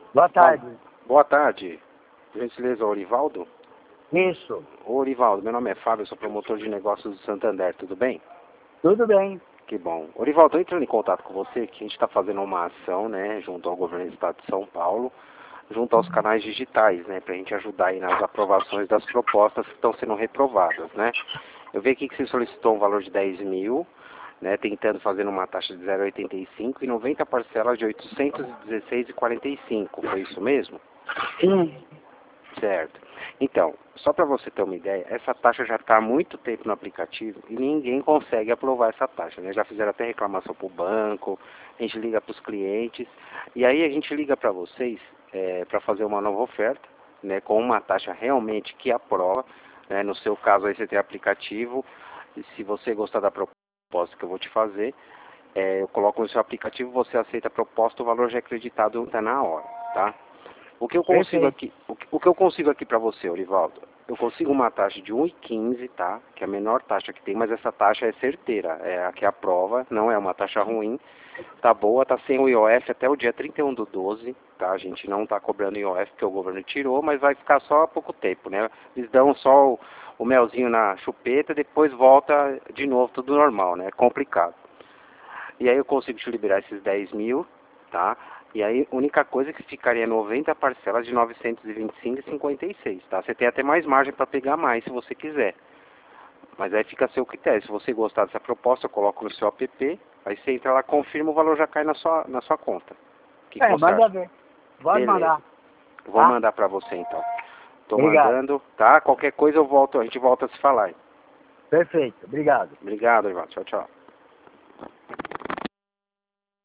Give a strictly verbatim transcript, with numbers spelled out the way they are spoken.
Boa tarde. Boa tarde. Gentileza, Orivaldo? Isso. Ô, Orivaldo, meu nome é Fábio, eu sou promotor de negócios do Santander, tudo bem? Tudo bem. Que bom. Orivaldo, estou entrando em contato com você, que a gente está fazendo uma ação, né, junto ao governo do estado de São Paulo, junto aos canais digitais, né, para a gente ajudar aí nas aprovações das propostas que estão sendo reprovadas, né. Eu vi aqui que você solicitou um valor de dez mil, né, tentando fazer uma taxa de zero vírgula oitenta e cinco e noventa parcelas de oitocentos e dezesseis reais e quarenta e cinco, foi isso mesmo? Sim. Certo. Então, só para você ter uma ideia, essa taxa já está há muito tempo no aplicativo e ninguém consegue aprovar essa taxa, né? Já fizeram até reclamação para o banco, a gente liga para os clientes, e aí a gente liga para vocês é, para fazer uma nova oferta, né, com uma taxa realmente que aprova, né? No seu caso aí você tem aplicativo, e se você gostar da proposta que eu vou te fazer, é, eu coloco no seu aplicativo, você aceita a proposta, o valor já é acreditado está na hora, tá? O que eu consigo Perfeito. aqui, o que, o que eu consigo aqui para você, Orivaldo, eu consigo uma taxa de um vírgula quinze, tá? Que é a menor taxa que tem, mas essa taxa é certeira, é a que aprova, não é uma taxa ruim, tá boa, tá sem o I O F até o dia trinta e um do doze, tá? A gente não tá cobrando I O F porque o governo tirou, mas vai ficar só há pouco tempo, né? Eles dão só o, o melzinho na chupeta, depois volta de novo tudo normal, né? É complicado. E aí eu consigo te liberar esses dez mil, tá? E aí a única coisa é que ficaria noventa parcelas de novecentos e vinte e cinco reais e cinquenta e seis, tá? Você tem até mais margem para pegar mais se você quiser. Mas aí fica a seu critério. Se você gostar dessa proposta, eu coloco no seu app, aí você entra lá, confirma, o valor já cai na sua, na sua conta. O que, que É, você manda acha? ver. Pode Beleza. mandar. Vou Tá? mandar para você então. Tô Obrigado. mandando, tá? Qualquer coisa eu volto, a gente volta a se falar. Perfeito. Obrigado. Obrigado, Ivan. Tchau, tchau.